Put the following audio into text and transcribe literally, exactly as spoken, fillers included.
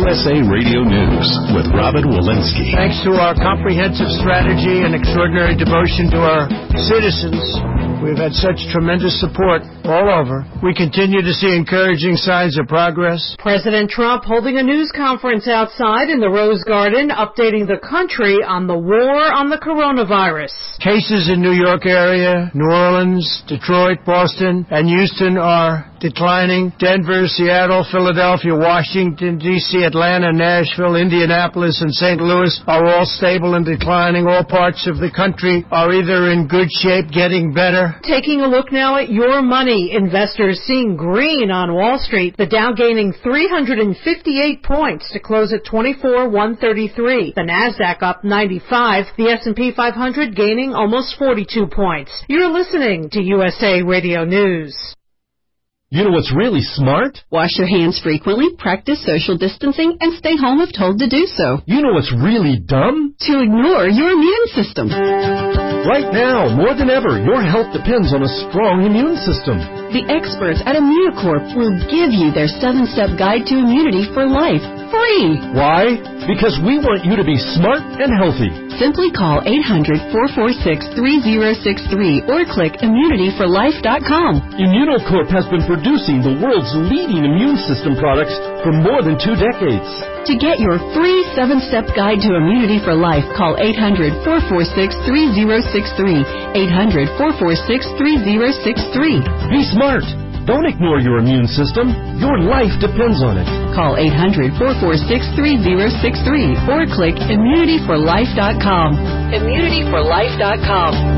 S A Radio News with Robin Walensky. Thanks to our comprehensive strategy and extraordinary devotion to our citizens, we've had such tremendous support all over. We continue to see encouraging signs of progress. President Trump holding a news conference outside in the Rose Garden, updating the country on the war on the coronavirus. Cases in New York area, New Orleans, Detroit, Boston, and Houston are declining. Denver, Seattle, Philadelphia, Washington, D C, Atlanta, Nashville, Indianapolis, and Saint Louis are all stable and declining. All parts of the country are either in good shape, getting better. Taking a look now at your money. Investors seeing green on Wall Street. The Dow gaining three hundred fifty-eight points to close at twenty-four one thirty-three. The Nasdaq up ninety-five. The S and P five hundred gaining almost forty-two points. You're listening to U S A Radio News. You know what's really smart? Wash your hands frequently, practice social distancing, and stay home if told to do so. You know what's really dumb? To ignore your immune system. Right now, more than ever, your health depends on a strong immune system. The experts at Immunocorp will give you their seven-step guide to immunity for life, free. Why? Because we want you to be smart and healthy. Simply call eight hundred, four four six, three zero six three or click immunity for life dot com. Immunocorp has been producing the world's leading immune system products for more than two decades. To get your free seven-step guide to immunity for life, call eight hundred, four four six, three zero six three, eight hundred, four four six, three zero six three. Be smart. Don't ignore your immune system. Your life depends on it. Call eight hundred, four four six, three zero six three or click immunity for life dot com. immunity for life dot com.